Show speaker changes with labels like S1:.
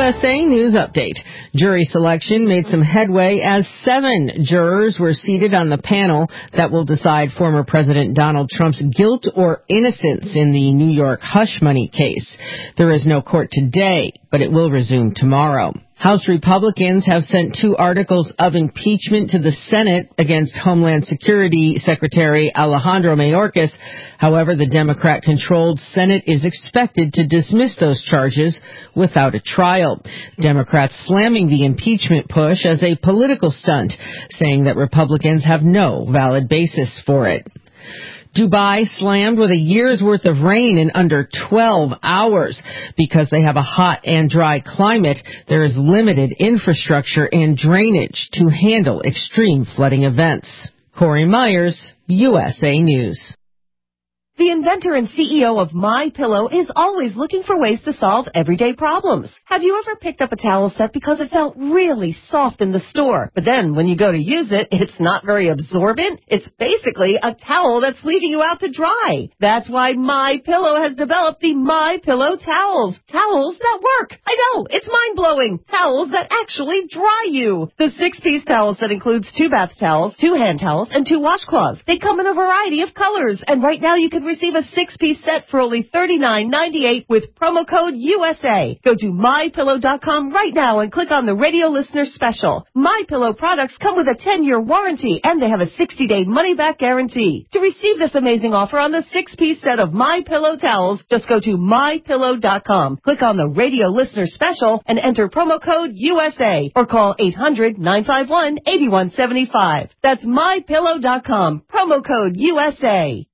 S1: USA News Update. Jury selection made some headway as 7 jurors were seated on the panel that will decide former President Donald Trump's guilt or innocence in the New York hush money case. There is no court today, but it will resume tomorrow. House Republicans have sent 2 articles of impeachment to the Senate against Homeland Security Secretary Alejandro Mayorkas. However, the Democrat-controlled Senate is expected to dismiss those charges without a trial. Democrats slamming the impeachment push as a political stunt, saying that Republicans have no valid basis for it. Dubai slammed with a year's worth of rain in under 12 hours. Because they have a hot and dry climate, there is limited infrastructure and drainage to handle extreme flooding events. Corey Myers, USA News.
S2: The inventor and CEO of MyPillow is always looking for ways to solve everyday problems. Have you ever picked up a towel set because it felt really soft in the store, but then when you go to use it, it's not very absorbent? It's basically a towel that's leaving you out to dry. That's why MyPillow has developed the MyPillow towels. Towels that work. I know, it's mind-blowing. Towels that actually dry you. The 6-piece towel set includes 2 bath towels, 2 hand towels, and 2 washcloths. They come in a variety of colors, and right now you can receive a 6-piece set for only $39.98 with promo code USA. Go to MyPillow.com right now and click on the radio listener special. MyPillow products come with a 10-year warranty and they have a 60-day money-back guarantee. To receive this amazing offer on the 6-piece set of MyPillow towels, just go to MyPillow.com. Click on the radio listener special and enter promo code USA or call 800-951-8175. That's MyPillow.com. Promo code USA.